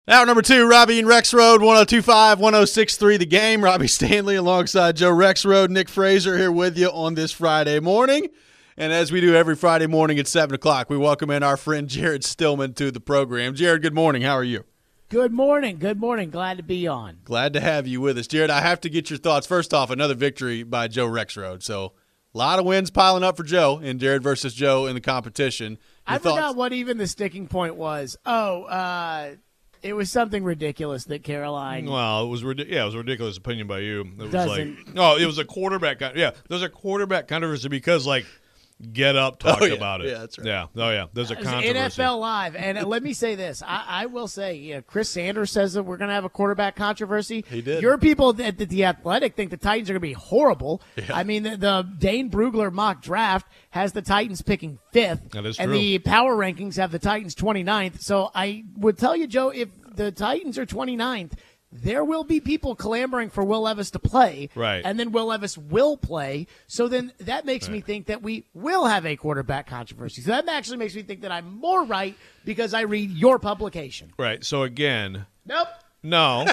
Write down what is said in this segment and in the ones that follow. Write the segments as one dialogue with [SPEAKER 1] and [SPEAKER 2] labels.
[SPEAKER 1] Hour number 2, Robbie and Rexrode, 102.5, 106.3 The Game. Robbie Stanley alongside Joe Rexrode, Nick Fraser here with you on this Friday morning. And as we do every Friday morning at 7 o'clock, we welcome in our friend Jared Stillman to the program. Jared, good morning. How are you?
[SPEAKER 2] Good morning. Good morning. Glad to be on.
[SPEAKER 1] Glad to have you with us. Jared, I have to get your thoughts. First off, another victory by Joe Rexrode. So a lot of wins piling up for Joe in Jared versus Joe in the competition.
[SPEAKER 2] I forgot what even the sticking point was. It was something ridiculous that Caroline.
[SPEAKER 3] Well, it was it was a ridiculous opinion by you. It was
[SPEAKER 2] Doesn't.
[SPEAKER 3] it was a quarterback. There's a quarterback controversy because Get Up talked about it.
[SPEAKER 1] Yeah, that's right.
[SPEAKER 3] Yeah. There's a controversy.
[SPEAKER 2] NFL Live, and let me say this: I will say, Chris Sanders says that we're going to have a quarterback controversy.
[SPEAKER 1] He did.
[SPEAKER 2] Your people at the Athletic think the Titans are going to be horrible.
[SPEAKER 1] Yeah.
[SPEAKER 2] I mean, the Dane Brugler mock draft has the Titans picking 5th,
[SPEAKER 3] That is
[SPEAKER 2] and
[SPEAKER 3] true.
[SPEAKER 2] the power rankings have the Titans 29th. So I would tell you, Joe, if the Titans are 29th, there will be people clamoring for Will Levis to play.
[SPEAKER 3] Right.
[SPEAKER 2] And then Will Levis will play. So then that makes me think that we will have a quarterback controversy. So that actually makes me think that I'm more right because I read your publication.
[SPEAKER 3] Right. So again,
[SPEAKER 2] Nope.
[SPEAKER 3] no.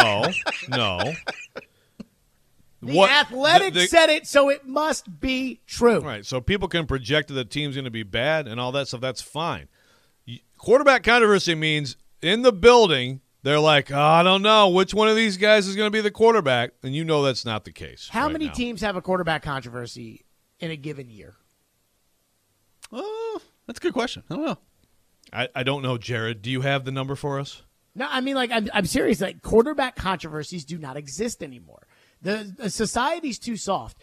[SPEAKER 2] The Athletic said it, so it must be true.
[SPEAKER 3] Right. So people can project that the team's going to be bad and all that stuff. That's fine. Quarterback controversy means in the building, they're like, I don't know which one of these guys is going to be the quarterback, and you know that's not the case.
[SPEAKER 2] How
[SPEAKER 3] right
[SPEAKER 2] many
[SPEAKER 3] now.
[SPEAKER 2] teams have a quarterback controversy in a given year?
[SPEAKER 1] Oh, that's a good question. I don't know.
[SPEAKER 3] I don't know, Jared. Do you have the number for us?
[SPEAKER 2] No, I mean, I'm serious. Quarterback controversies do not exist anymore. The society's too soft.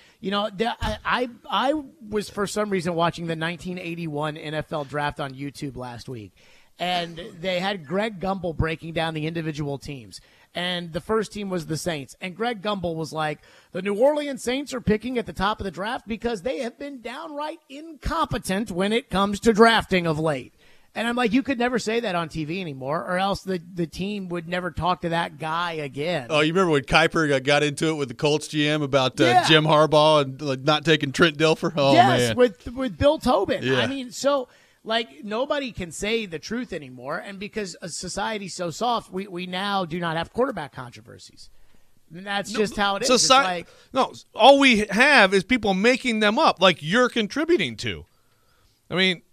[SPEAKER 2] I was for some reason watching the 1981 NFL draft on YouTube last week, and they had Greg Gumbel breaking down the individual teams. And the first team was the Saints. And Greg Gumbel was like, the New Orleans Saints are picking at the top of the draft because they have been downright incompetent when it comes to drafting of late. And I'm like, you could never say that on TV anymore, or else the team would never talk to that guy again.
[SPEAKER 1] Oh, you remember when Kuiper got into it with the Colts GM about
[SPEAKER 2] Yeah.
[SPEAKER 1] Jim Harbaugh and not taking Trent Dilfer? Oh,
[SPEAKER 2] yes,
[SPEAKER 1] man.
[SPEAKER 2] with Bill Tobin.
[SPEAKER 1] Yeah.
[SPEAKER 2] I mean, so nobody can say the truth anymore, and because society's so soft, we now do not have quarterback controversies. And that's just how it is.
[SPEAKER 3] No, all we have is people making them up, like you're contributing to. I mean,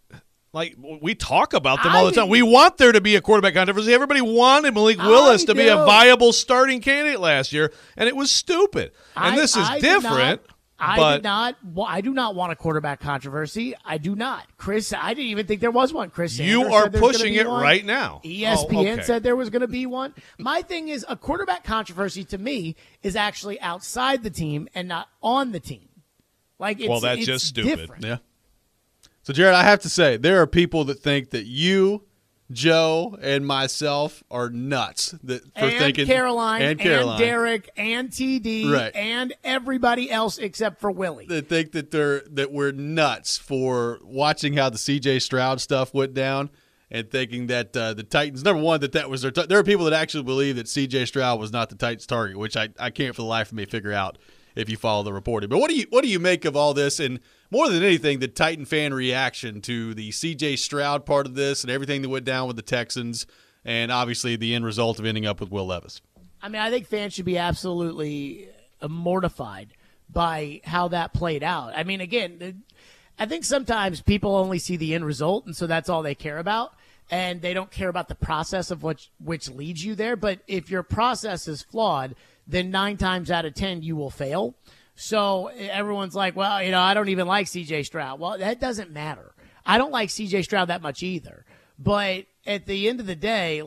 [SPEAKER 3] we talk about them all the time. We want there to be a quarterback controversy. Everybody wanted Malik Willis to be a viable starting candidate last year, and it was stupid. And this is different.
[SPEAKER 2] I do not want a quarterback controversy. I do not. I didn't even think there was one. Chris Sanders
[SPEAKER 3] You are
[SPEAKER 2] said there's gonna
[SPEAKER 3] pushing
[SPEAKER 2] be
[SPEAKER 3] it
[SPEAKER 2] one.
[SPEAKER 3] right now.
[SPEAKER 2] ESPN said there was going to be one. My thing is, a quarterback controversy to me is actually outside the team and not on the team.
[SPEAKER 3] That's just stupid.
[SPEAKER 2] Different.
[SPEAKER 1] Yeah. So, Jared, I have to say, there are people that think that you, Joe, and myself are nuts.
[SPEAKER 2] Caroline,
[SPEAKER 1] and
[SPEAKER 2] Derek, and TD,
[SPEAKER 1] Right.
[SPEAKER 2] and everybody else except for Willie.
[SPEAKER 1] That think that we're nuts for watching how the C.J. Stroud stuff went down and thinking that the Titans, number one, that was their there are people that actually believe that C.J. Stroud was not the Titans' target, which I can't for the life of me figure out if you follow the reporting. But what do you make of all this, and more than anything, the Titan fan reaction to the C.J. Stroud part of this and everything that went down with the Texans, and obviously the end result of ending up with Will Levis?
[SPEAKER 2] I mean, I think fans should be absolutely mortified by how that played out. I mean, again, I think sometimes people only see the end result, and so that's all they care about, and they don't care about the process of which leads you there. But if your process is flawed, then 9 times out of 10 you will fail. So everyone's like, well, I don't even like C.J. Stroud. Well, that doesn't matter. I don't like C.J. Stroud that much either. But at the end of the day,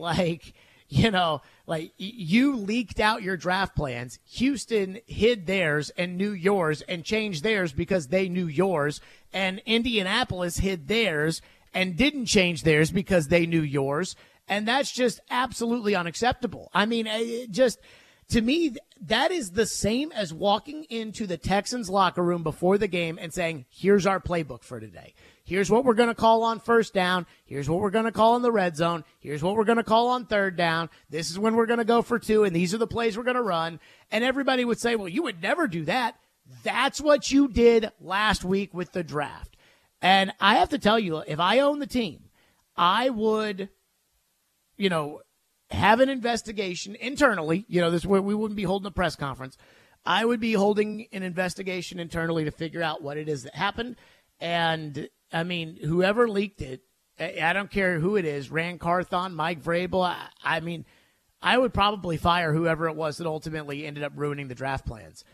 [SPEAKER 2] you leaked out your draft plans. Houston hid theirs and knew yours and changed theirs because they knew yours. And Indianapolis hid theirs and didn't change theirs because they knew yours. And that's just absolutely unacceptable. I mean, to me, that is the same as walking into the Texans locker room before the game and saying, here's our playbook for today. Here's what we're going to call on first down. Here's what we're going to call in the red zone. Here's what we're going to call on third down. This is when we're going to go for 2, and these are the plays we're going to run. And everybody would say, well, you would never do that. That's what you did last week with the draft. And I have to tell you, if I own the team, I would, have an investigation internally. This is where we wouldn't be holding a press conference. I would be holding an investigation internally to figure out what it is that happened. And, I mean, whoever leaked it, I don't care who it is, Rand Carthon, Mike Vrabel, I mean, I would probably fire whoever it was that ultimately ended up ruining the draft plans.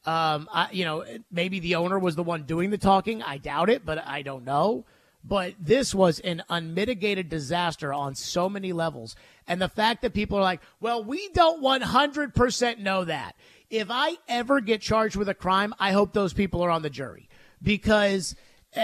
[SPEAKER 2] Maybe the owner was the one doing the talking. I doubt it, but I don't know. But this was an unmitigated disaster on so many levels. And the fact that people are like, well, we don't 100% know that. If I ever get charged with a crime, I hope those people are on the jury. Because,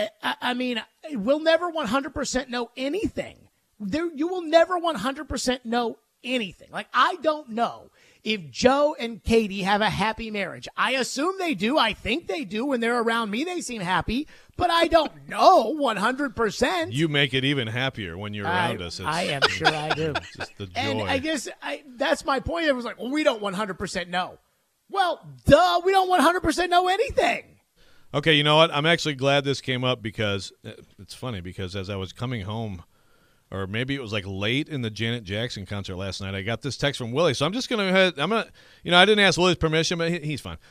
[SPEAKER 2] we'll never 100% know anything. You will never 100% know anything. Like, I don't know if Joe and Katie have a happy marriage. I assume they do. I think they do. When they're around me, they seem happy. But I don't know 100%.
[SPEAKER 3] You make it even happier when you're around us.
[SPEAKER 2] I am sure I do.
[SPEAKER 3] Just the joy.
[SPEAKER 2] And I guess that's my point. It was like, well, we don't 100% know. Well, duh, we don't 100% know anything.
[SPEAKER 3] Okay, you know what? I'm actually glad this came up because it's funny because as I was coming home, or maybe it was like late in the Janet Jackson concert last night, I got this text from Willie. So I'm just going to I didn't ask Willie's permission, but he's fine.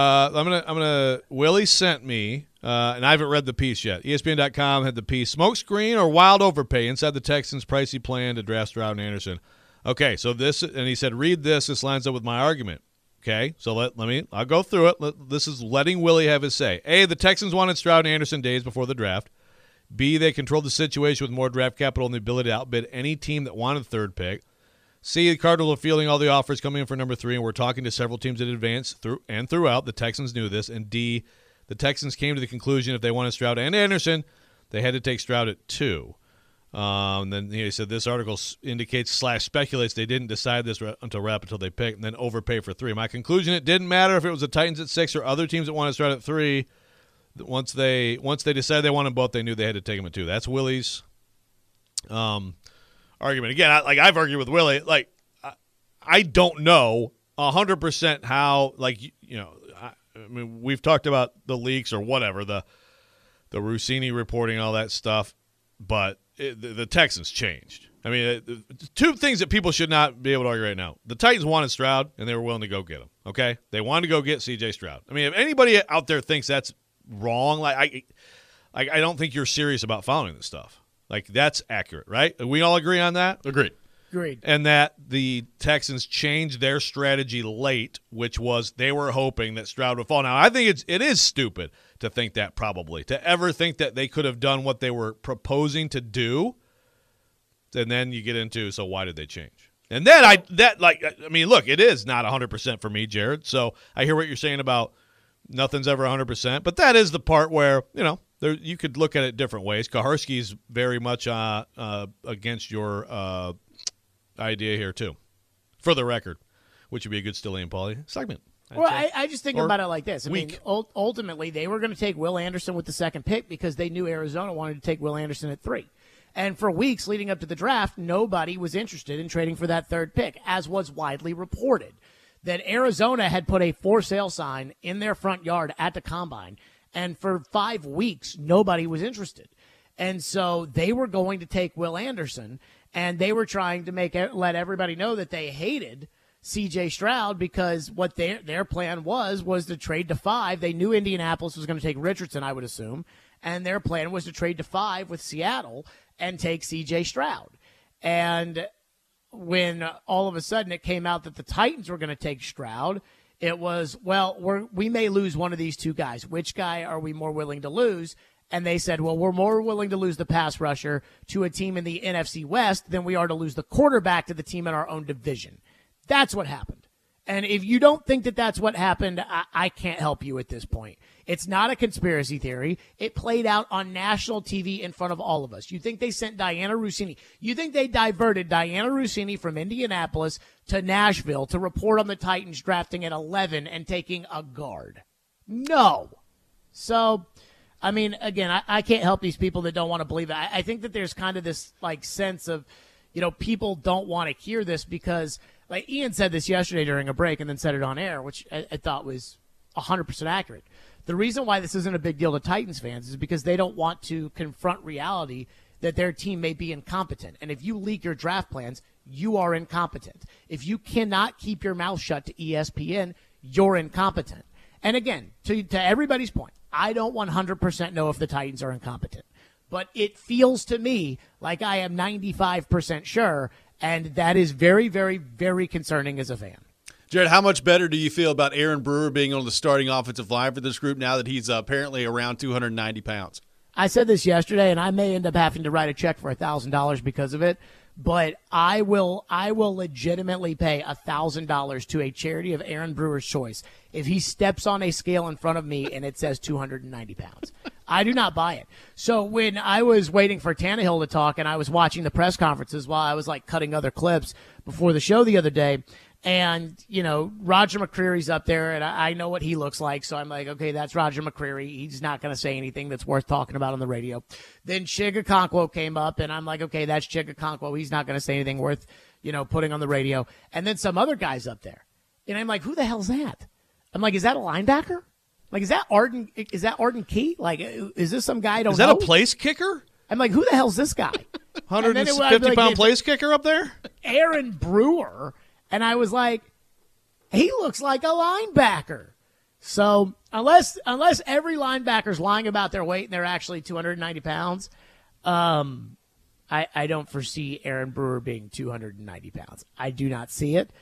[SPEAKER 3] Willie sent me, and I haven't read the piece yet. ESPN.com had the piece, Smokescreen or Wild Overpay inside the Texans' pricey plan to draft Stroud and Anderson. Okay, so this, and he said, read this. This lines up with my argument. Okay, so I'll go through it. This is letting Willie have his say. A, the Texans wanted Stroud and Anderson days before the draft. B, they controlled the situation with more draft capital and the ability to outbid any team that wanted the third pick. C, the Cardinals are fielding all the offers coming in for number 3, and we're talking to several teams in advance throughout. The Texans knew this. And D, the Texans came to the conclusion if they wanted Stroud and Anderson, they had to take Stroud at 2. Then he said this article indicates / speculates they didn't decide this until they picked and then overpay for 3. My conclusion, it didn't matter if it was the Titans at 6 or other teams that wanted Stroud at 3. Once they decided they wanted both, they knew they had to take him at 2. That's Willie's argument. Again, I've argued with Willie. I don't know 100% how. We've talked about the leaks or whatever, the Rossini reporting, all that stuff, but the Texans changed. I mean, two things that people should not be able to argue right now. The Titans wanted Stroud, and they were willing to go get him. Okay, they wanted to go get C.J. Stroud. I mean, if anybody out there thinks that's wrong, I don't think you're serious about following this stuff. That's accurate, right? We all agree on that?
[SPEAKER 1] Agreed.
[SPEAKER 3] And that the Texans changed their strategy late, which was they were hoping that Stroud would fall. Now, I think it is stupid to think that, probably, to ever think that they could have done what they were proposing to do. And then you get into, so why did they change? And then look, it is not 100% for me, Jared. So I hear what you're saying about nothing's ever 100%, but that is the part where, you could look at it different ways. Kaharski's very much against your idea here, too, for the record, which would be a good Stilly and Paulie segment.
[SPEAKER 2] I just think about it like this. I mean, ultimately, they were going to take Will Anderson with the second pick because they knew Arizona wanted to take Will Anderson at 3. And for weeks leading up to the draft, nobody was interested in trading for that third pick, as was widely reported. That Arizona had put a for sale sign in their front yard at the combine, and for 5 weeks, nobody was interested. And so they were going to take Will Anderson, and they were trying to let everybody know that they hated C.J. Stroud because what their plan was to trade to 5. They knew Indianapolis was going to take Richardson, I would assume, and their plan was to trade to 5 with Seattle and take C.J. Stroud. And when all of a sudden it came out that the Titans were going to take Stroud, it was, we may lose one of these two guys. Which guy are we more willing to lose? And they said, well, we're more willing to lose the pass rusher to a team in the NFC West than we are to lose the quarterback to the team in our own division. That's what happened. And if you don't think that that's what happened, I can't help you at this point. It's not a conspiracy theory. It played out on national TV in front of all of us. You think they sent Diana Rossini? You think they diverted Diana Rossini from Indianapolis to Nashville to report on the Titans drafting at 11 and taking a guard? No. So, I mean, again, I can't help these people that don't want to believe it. I think that there's kind of this sense of, people don't want to hear this because, Ian said this yesterday during a break and then said it on air, which I thought was 100% accurate. The reason why this isn't a big deal to Titans fans is because they don't want to confront reality that their team may be incompetent. And if you leak your draft plans, you are incompetent. If you cannot keep your mouth shut to ESPN, you're incompetent. And again, to everybody's point, I don't 100% know if the Titans are incompetent. But it feels to me like I am 95% sure, and that is very, very, very concerning as a fan.
[SPEAKER 1] Jared, how much better do you feel about Aaron Brewer being on the starting offensive line for this group now that he's apparently around 290 pounds?
[SPEAKER 2] I said this yesterday, and I may end up having to write a check for $1,000 because of it, but I will legitimately pay $1,000 to a charity of Aaron Brewer's choice if he steps on a scale in front of me and it says 290 pounds. I do not buy it. So when I was waiting for Tannehill to talk and I was watching the press conferences while I was like cutting other clips before the show the other day, and, you know, Roger McCreary's up there, and I know what he looks like, so I'm like, okay, that's Roger McCreary. He's not going to say anything that's worth talking about on the radio. Then Chig Okonkwo came up, and I'm like, okay, that's Chig Okonkwo. He's not going to say anything worth, you know, putting on the radio. And then some other guys up there. And I'm like, who the hell's that? I'm like, is that a linebacker? Like, is that Arden Key? Like, is this some guy I don't know?
[SPEAKER 3] Is that a place kicker?
[SPEAKER 2] I'm like, who the hell's this guy?
[SPEAKER 3] 150-pound place kicker up there?
[SPEAKER 2] Aaron Brewer. And I was like, he looks like a linebacker. So unless every linebacker's lying about their weight and they're actually 290 pounds, I don't foresee Aaron Brewer being 290 pounds. I do not see it.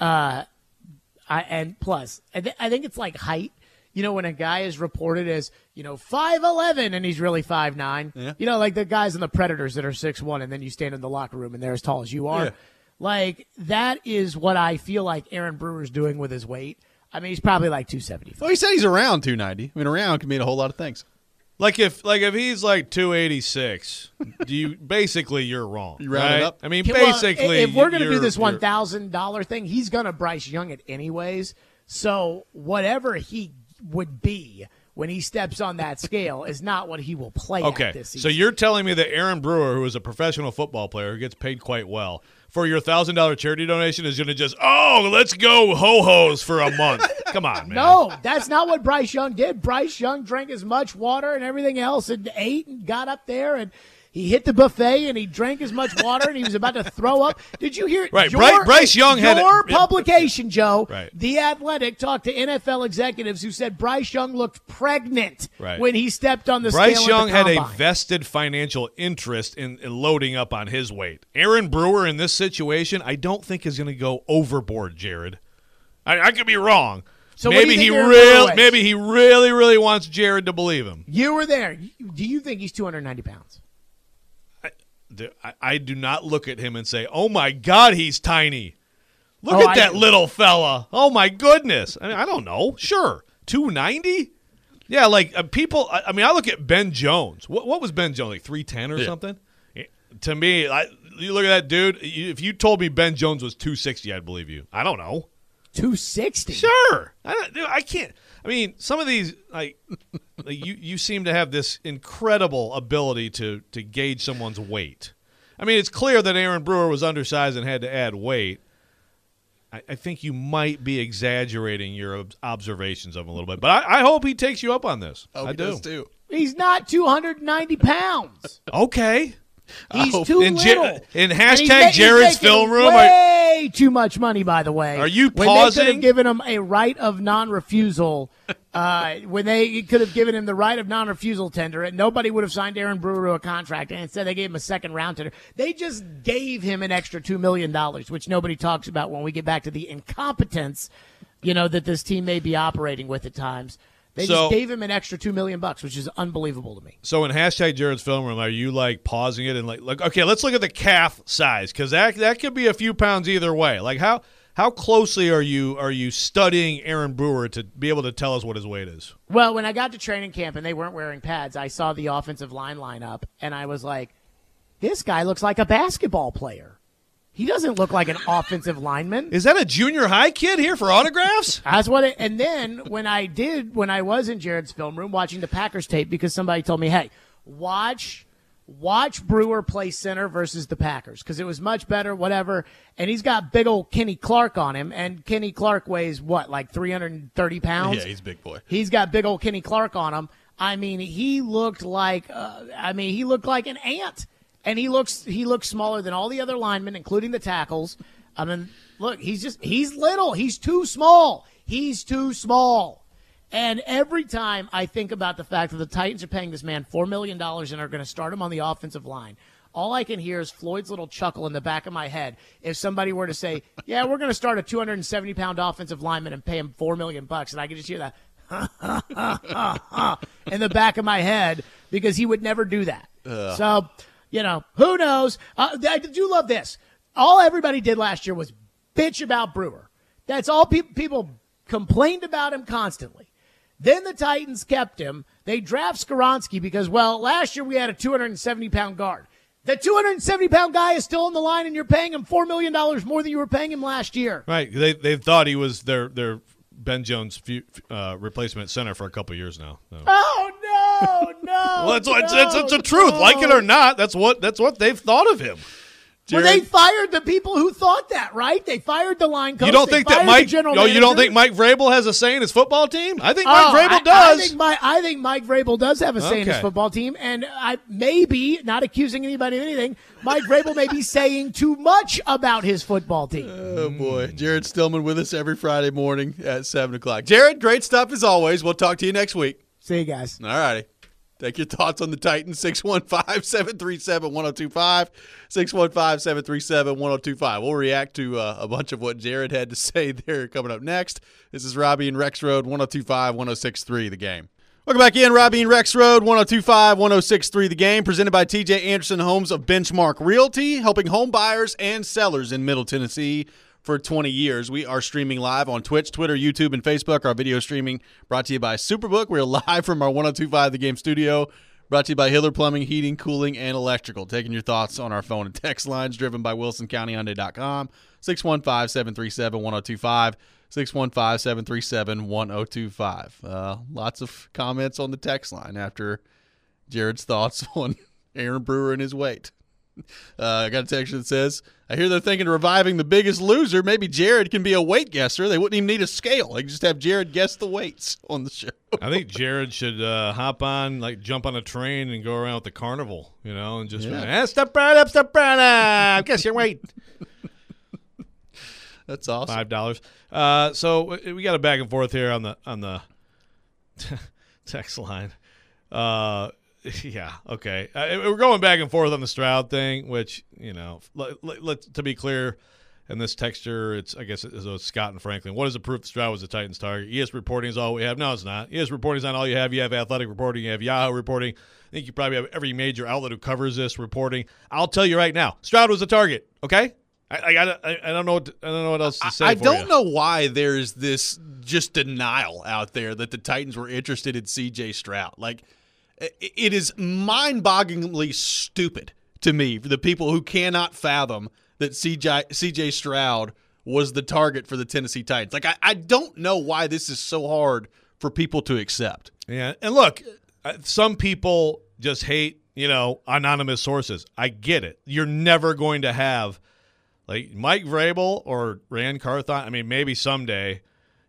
[SPEAKER 2] And plus, I think it's like height. You know, when a guy is reported as, 5'11", and he's really 5'9",
[SPEAKER 1] yeah.
[SPEAKER 2] You know, like the guys in the Predators that are 6'1", and then you stand in the locker room and they're as tall as you are.
[SPEAKER 1] Yeah.
[SPEAKER 2] Like, that is what I feel like Aaron Brewer's doing with his weight. I mean, he's probably like 275.
[SPEAKER 1] Well, he said he's around 290. I mean, around can mean a whole lot of things.
[SPEAKER 3] Like if he's like 286, you're wrong.
[SPEAKER 1] You round it
[SPEAKER 3] right?
[SPEAKER 1] up?
[SPEAKER 3] I mean,
[SPEAKER 2] Well,
[SPEAKER 3] basically,
[SPEAKER 2] if we're going to do
[SPEAKER 3] you're-
[SPEAKER 2] this
[SPEAKER 3] you're-
[SPEAKER 2] $1,000 thing, he's going to Bryce Young it anyways. So whatever he would be when he steps on that scale is not what he will play at
[SPEAKER 3] Okay,
[SPEAKER 2] this
[SPEAKER 3] so
[SPEAKER 2] season.
[SPEAKER 3] you're telling me that Aaron Brewer, who is a professional football player who gets paid quite well, for your $1,000 charity donation is going to just, let's go ho-hos for a month. Come on, man.
[SPEAKER 2] No, that's not what Bryce Young did. Bryce Young drank as much water and everything else and ate and got up there and he hit the buffet and he drank as much water and he was about to throw up. Did you hear?
[SPEAKER 3] Right, Bryce Young had
[SPEAKER 2] your publication, Joe.
[SPEAKER 3] Right.
[SPEAKER 2] The Athletic talked to NFL executives who said Bryce Young looked pregnant when he stepped on the
[SPEAKER 3] Bryce
[SPEAKER 2] scale.
[SPEAKER 3] Young
[SPEAKER 2] at the
[SPEAKER 3] had a
[SPEAKER 2] combine.
[SPEAKER 3] vested financial interest in loading up on his weight. Aaron Brewer in this situation, I don't think is going to go overboard, Jared. I could be wrong.
[SPEAKER 2] So what do
[SPEAKER 3] maybe
[SPEAKER 2] you think Aaron Brewer weighs?
[SPEAKER 3] he really wants Jared to believe him.
[SPEAKER 2] You were there. Do you think he's 290 pounds?
[SPEAKER 3] I do not look at him and say, "Oh my God, he's tiny." Look at that little fella. Oh my goodness. I mean, I don't know. Sure, 290. Yeah, like people. I mean, I look at Ben Jones. What was Ben Jones, like 310 or something? To me, you look at that dude. If you told me Ben Jones was 260, I'd believe you. I don't know.
[SPEAKER 2] 260.
[SPEAKER 3] Sure. I can't. I mean, some of these, you seem to have this incredible ability to gauge someone's weight. I mean, it's clear that Aaron Brewer was undersized and had to add weight. I think you might be exaggerating your observations of him a little bit. But I hope he takes you up on this. I do.
[SPEAKER 1] Does too.
[SPEAKER 2] He's not 290 pounds.
[SPEAKER 3] Okay.
[SPEAKER 2] He's too little.
[SPEAKER 3] In
[SPEAKER 2] And
[SPEAKER 3] hashtag
[SPEAKER 2] he's
[SPEAKER 3] Jared's
[SPEAKER 2] making
[SPEAKER 3] film room.
[SPEAKER 2] way too much money, by the way.
[SPEAKER 3] Are you
[SPEAKER 2] when they could
[SPEAKER 3] pausing?
[SPEAKER 2] have given him a right of non-refusal, when they could have given him the right of non-refusal tender, and nobody would have signed Aaron Brewer to a contract, and instead they gave him a second-round tender. They just gave him an extra $2 million, which nobody talks about when we get back to the incompetence, that this team may be operating with at times. They just gave him an extra $2 million, which is unbelievable to me.
[SPEAKER 3] So in hashtag Jared's film room, are you like pausing it and like okay, let's look at the calf size because that could be a few pounds either way. Like how closely are you studying Aaron Brewer to be able to tell us what his weight is?
[SPEAKER 2] Well, when I got to training camp and they weren't wearing pads, I saw the offensive line lineup and I was like, this guy looks like a basketball player. He doesn't look like an offensive lineman.
[SPEAKER 3] Is that a junior high kid here for autographs?
[SPEAKER 2] That's what it, and then when I was in Jared's film room watching the Packers tape because somebody told me, hey, watch Brewer play center versus the Packers because it was much better, whatever. And he's got big old Kenny Clark on him, and Kenny Clark weighs what, like 330 pounds?
[SPEAKER 1] Yeah, he's a big boy.
[SPEAKER 2] He's got big old Kenny Clark on him. I mean, he looked like an ant. and he looks smaller than all the other linemen, including the tackles. I mean, look, he's little. He's too small. He's too small. And every time I think about the fact that the Titans are paying this man $4 million and are going to start him on the offensive line, all I can hear is Floyd's little chuckle in the back of my head if somebody were to say, yeah, we're going to start a 270-pound offensive lineman and pay him $4 million, and I could just hear that in the back of my head because he would never do that. So, who knows? I do love this. All everybody did last year was bitch about Brewer. That's all people complained about him constantly. Then the Titans kept him. They draft Skoronski because, last year we had a 270-pound guard. The 270-pound guy is still on the line, and you're paying him $4 million more than you were paying him last year.
[SPEAKER 3] Right. They thought he was their Ben Jones replacement center for a couple of years now. So.
[SPEAKER 2] Oh, no.
[SPEAKER 3] Well, it's the truth. Like it or not, that's what they've thought of him.
[SPEAKER 2] Well, they fired the people who thought that, right? They fired the line coach.
[SPEAKER 3] You don't think that Mike? You don't think Mike Vrabel has a say in his football team? I think Mike Vrabel does.
[SPEAKER 2] I think Mike Vrabel does have a say in his football team, and I maybe not accusing anybody of anything. Mike Vrabel may be saying too much about his football team.
[SPEAKER 1] Oh boy, Jared Stillman with us every Friday morning at 7:00. Jared, great stuff as always. We'll talk to you next week.
[SPEAKER 2] See you guys.
[SPEAKER 1] All righty. Take your thoughts on the Titans, 615-737-1025, 615-737-1025. We'll react to a bunch of what Jared had to say there coming up next. This is Robbie and Rex Road, 102.5-106.3 The Game. Welcome back in, Robbie and Rex Road, 102.5-106.3 The Game, presented by TJ Anderson Homes of Benchmark Realty, helping home buyers and sellers in Middle Tennessee for 20 years. We are streaming live on Twitch, Twitter, YouTube, and Facebook. Our video streaming brought to you by Superbook. We're live from our 102.5 The Game studio, brought to you by Hiller Plumbing, Heating, Cooling, and Electrical. Taking your thoughts on our phone and text lines, driven by WilsonCountyHyundai.com, 615-737-1025, 615-737-1025. Lots of comments on the text line after Jared's thoughts on Aaron Brewer and his weight. I got a text that says, I hear they're thinking of reviving The Biggest Loser. Maybe Jared can be a weight guesser. They wouldn't even need a scale. They could just have Jared guess the weights on the show.
[SPEAKER 3] I think Jared should hop on, jump on a train and go around with the carnival, and just step right up, guess your weight.
[SPEAKER 1] That's awesome.
[SPEAKER 3] $5. So we got a back and forth here on the text line. Yeah, okay. We're going back and forth on the Stroud thing, which, to be clear, in this texture, I guess it's Scott and Franklin. What is the proof that Stroud was the Titans' target? ES reporting is all we have. No, it's not. ES reporting is not all you have. You have Athletic reporting. You have Yahoo reporting. I think you probably have every major outlet who covers this reporting. I'll tell you right now, Stroud was the target, okay? I don't know what else to say.
[SPEAKER 1] I don't know why there's this just denial out there that the Titans were interested in C.J. Stroud. It is mind-bogglingly stupid to me for the people who cannot fathom that C.J. Stroud was the target for the Tennessee Titans. I don't know why this is so hard for people to accept.
[SPEAKER 3] Yeah, and look, some people just hate, anonymous sources. I get it. You're never going to have Mike Vrabel or Rand Carthon. I mean, maybe someday,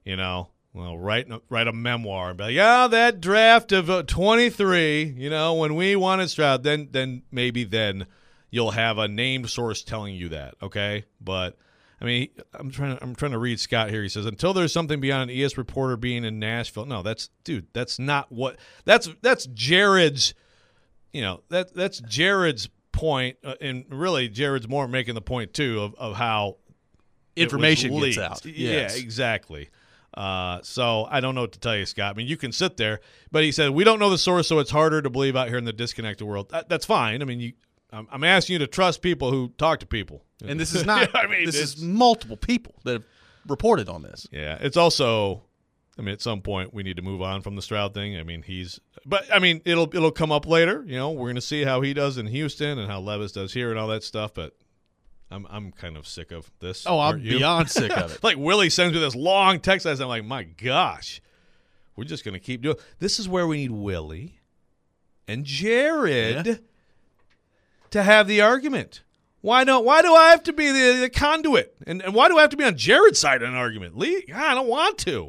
[SPEAKER 3] write a memoir and be like, that draft of 23, when we wanted Stroud, then maybe then you'll have a named source telling you that, okay? But I mean, I'm trying to read Scott here. He says, until there's something beyond an ES reporter being in Nashville. No, that's not what that's Jared's, that's Jared's point, and really Jared's more making the point too of how
[SPEAKER 1] information gets out.
[SPEAKER 3] Yes. Yeah, exactly. So I don't know what to tell you, Scott. I mean, you can sit there, but he said, we don't know the source, so it's harder to believe out here in the disconnected world. That's fine. I mean, I'm asking you to trust people who talk to people.
[SPEAKER 1] And this is not, this is multiple people that have reported on this.
[SPEAKER 3] Yeah. It's also, at some point we need to move on from the Stroud thing. It'll come up later. We're going to see how he does in Houston and how Levis does here and all that stuff, but I'm kind of sick of this.
[SPEAKER 1] Oh, I'm beyond sick of it.
[SPEAKER 3] Willie sends me this long text, and I'm like, my gosh, we're just going to keep doing. This is where we need Willie and Jared to have the argument. Why do I have to be the conduit? And why do I have to be on Jared's side of an argument? Lee, I don't want to.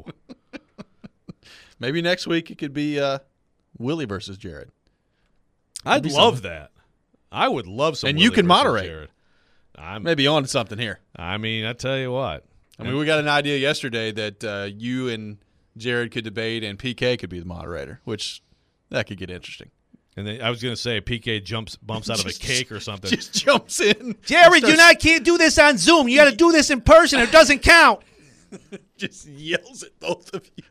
[SPEAKER 1] Maybe next week it could be Willie versus Jared.
[SPEAKER 3] I'd love that. I would love some.
[SPEAKER 1] And
[SPEAKER 3] Willie
[SPEAKER 1] you can
[SPEAKER 3] versus
[SPEAKER 1] moderate.
[SPEAKER 3] Jared. I'm
[SPEAKER 1] Maybe on to something here.
[SPEAKER 3] I mean, I tell you what.
[SPEAKER 1] I mean, we got an idea yesterday that you and Jared could debate and PK could be the moderator, which that could get interesting.
[SPEAKER 3] And then I was going to say PK bumps out of a cake or something.
[SPEAKER 1] Just jumps in.
[SPEAKER 3] Jared, can't do this on Zoom. You got to do this in person. It doesn't count.
[SPEAKER 1] Just yells at both of you.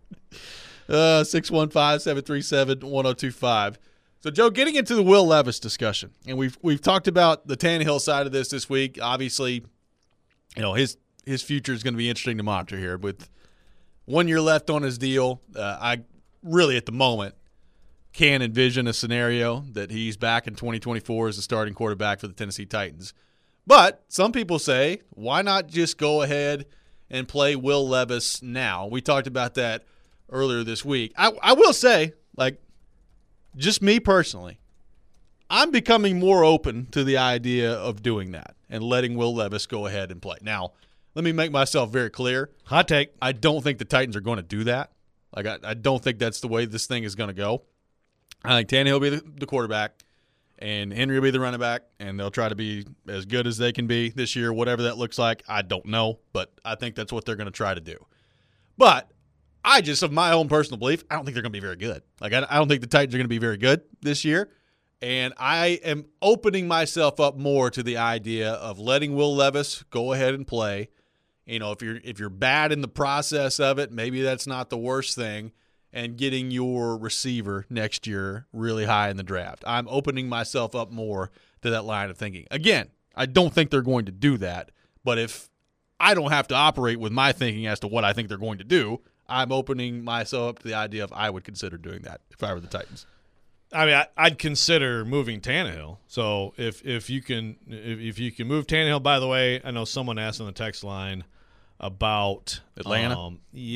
[SPEAKER 1] 615-737-1025. So, Joe, getting into the Will Levis discussion, and we've talked about the Tannehill side of this week. Obviously, his future is going to be interesting to monitor here. With 1 year left on his deal, I really, at the moment, can envision a scenario that he's back in 2024 as the starting quarterback for the Tennessee Titans. But some people say, why not just go ahead and play Will Levis now? We talked about that earlier this week. I will say, just me personally, I'm becoming more open to the idea of doing that and letting Will Levis go ahead and play. Now, let me make myself very clear.
[SPEAKER 3] Hot take.
[SPEAKER 1] I don't think the Titans are going to do that. I don't think that's the way this thing is going to go. I think Tannehill will be the quarterback, and Henry will be the running back, and they'll try to be as good as they can be this year, whatever that looks like. I don't know, but I think that's what they're going to try to do. But I just, of my own personal belief, I don't think they're going to be very good. I don't think the Titans are going to be very good this year, and I am opening myself up more to the idea of letting Will Levis go ahead and play. If you're bad in the process of it, maybe that's not the worst thing, and getting your receiver next year really high in the draft. I'm opening myself up more to that line of thinking. Again, I don't think they're going to do that, but if I don't have to operate with my thinking as to what I think they're going to do, I'm opening myself up to the idea of I would consider doing that if I were the Titans.
[SPEAKER 3] I mean, I'd consider moving Tannehill. So if you can move Tannehill. By the way, I know someone asked on the text line about
[SPEAKER 1] Atlanta.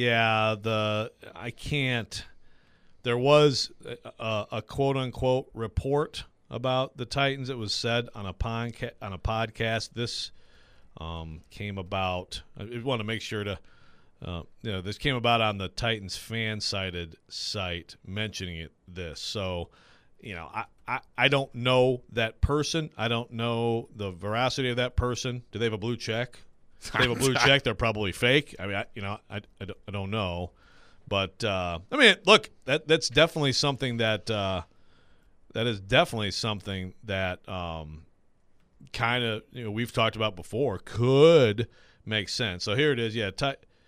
[SPEAKER 3] I can't. There was a quote unquote report about the Titans. It was said on a podcast. This came about. I want to make sure to. This came about on the Titans fan-sided site mentioning this. So, I don't know that person. I don't know the veracity of that person. Do they have a blue check? If they have a blue check, they're probably fake. I mean, I don't know. But, look, that's definitely something that kind of, we've talked about before, could make sense. So here it is. Yeah,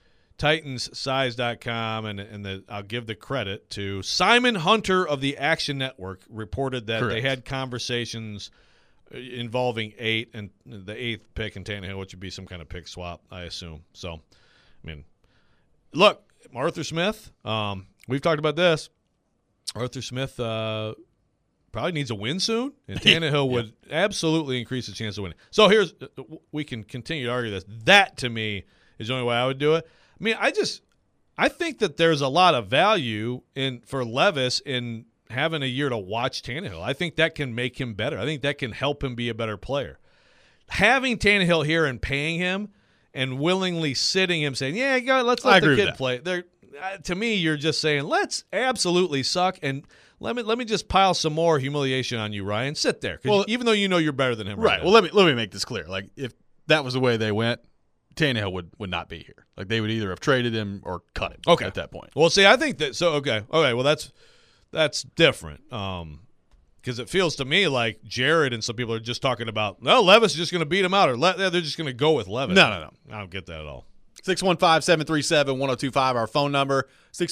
[SPEAKER 3] TitansSize.com, and I'll give the credit to Simon Hunter of the Action Network, reported that
[SPEAKER 1] Correct.
[SPEAKER 3] they had conversations involving the 8th pick in Tannehill, which would be some kind of pick swap, I assume. So, I mean, look, Arthur Smith, we've talked about this. Arthur Smith probably needs a win soon, and Tannehill would absolutely increase his chance of winning. So we can continue to argue this. That, to me, is the only way I would do it. I mean, I think that there's a lot of value for Levis in having a year to watch Tannehill. I think that can make him better. I think that can help him be a better player. Having Tannehill here and paying him and willingly sitting him saying, yeah, let's let the kid play. To me, you're just saying, let's absolutely suck, and let me just pile some more humiliation on you, Ryan. Sit there, because even though you know you're better than him.
[SPEAKER 1] Right. Well, let me make this clear. If that was the way they went, Tannehill would not be here. They would either have traded him or cut him at that point.
[SPEAKER 3] Well, see, I think that – so, okay. Well, that's different because it feels to me like Jared and some people are just talking about, no, Levis is just going to beat him out, or they're just going to go with Levis.
[SPEAKER 1] No.
[SPEAKER 3] I don't get that at all.
[SPEAKER 1] 615-737-1025, our phone number,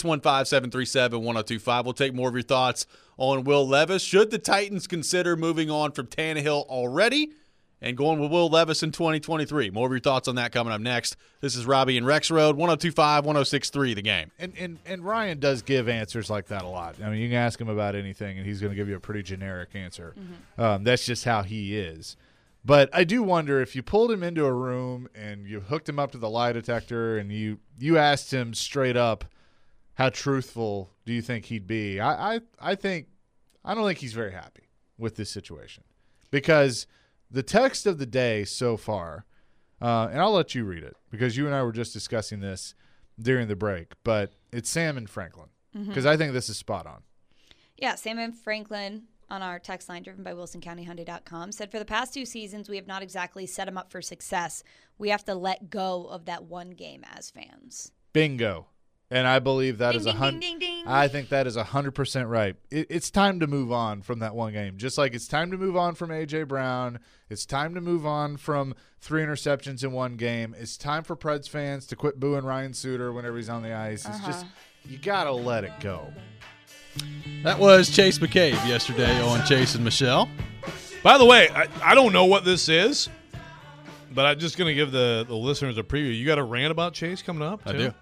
[SPEAKER 1] 615-737-1025. We'll take more of your thoughts on Will Levis. Should the Titans consider moving on from Tannehill already and going with Will Levis in 2023? More of your thoughts on that coming up next. This is Robbie and Rex Road, 102.5-106.3 The Game.
[SPEAKER 4] And Ryan does give answers like that a lot. I mean, you can ask him about anything, and he's going to give you a pretty generic answer. Mm-hmm. That's just how he is. But I do wonder if you pulled him into a room and you hooked him up to the lie detector and you asked him straight up, how truthful do you think he'd be? I don't think he's very happy with this situation, because the text of the day so far, and I'll let you read it because you and I were just discussing this during the break, but it's Sam and Franklin, because I think this is spot on.
[SPEAKER 5] Yeah, Sam and Franklin on our text line driven by WilsonCountyHyundai.com said, for the past 2 seasons, we have not exactly set him up for success. We have to let go of that one game as fans.
[SPEAKER 4] Bingo. And I believe that
[SPEAKER 5] Ding,
[SPEAKER 4] is
[SPEAKER 5] ding, ding, ding, ding.
[SPEAKER 4] I think that is 100% right. It's time to move on from that one game. Just like it's time to move on from A.J. Brown. It's time to move on from 3 interceptions in one game. It's time for Preds fans to quit booing Ryan Suter whenever he's on the ice. It's just, you got to let it go.
[SPEAKER 1] That was Chase McCabe yesterday on Chase and Michelle.
[SPEAKER 3] By the way, I don't know what this is, but I'm just going to give the listeners a preview. You got a rant about Chase coming up, too?
[SPEAKER 1] I do.